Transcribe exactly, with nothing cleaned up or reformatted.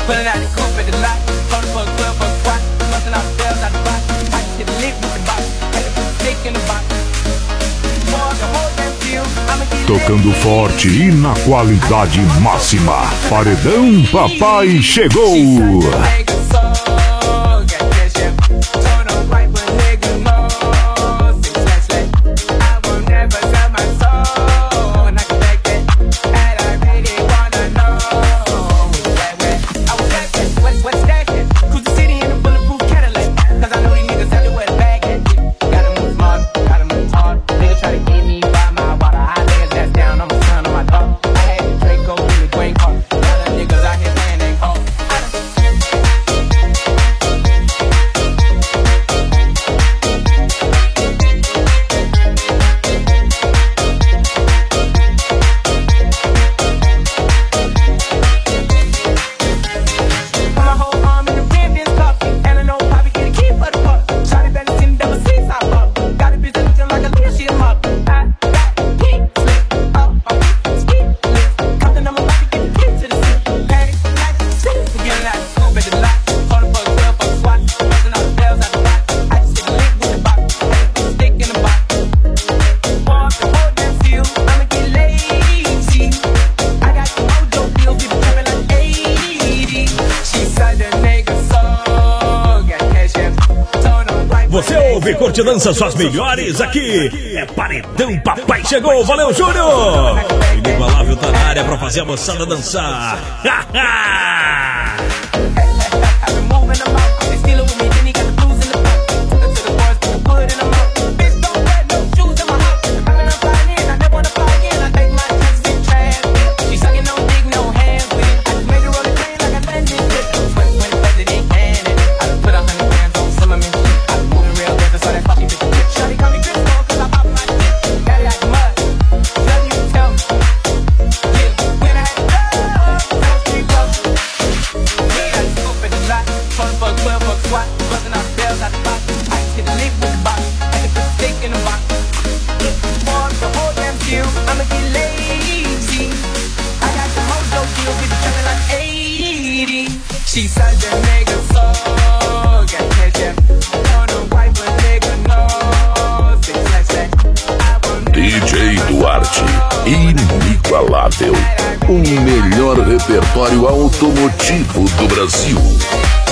Pulling out the coupe at the lot. Hold for a club for a squat. Busting out the bells out the box. I just hit the lick with the box. Had to put the stick in the box. Tocando forte e na qualidade máxima. Paredão Papai chegou. Curte dança suas melhores aqui. É Paredão Papai chegou. Valeu, Júnior. Inigualável tá na área pra fazer a moçada dançar. D J Duarte, inigualável, o melhor repertório automotivo do Brasil.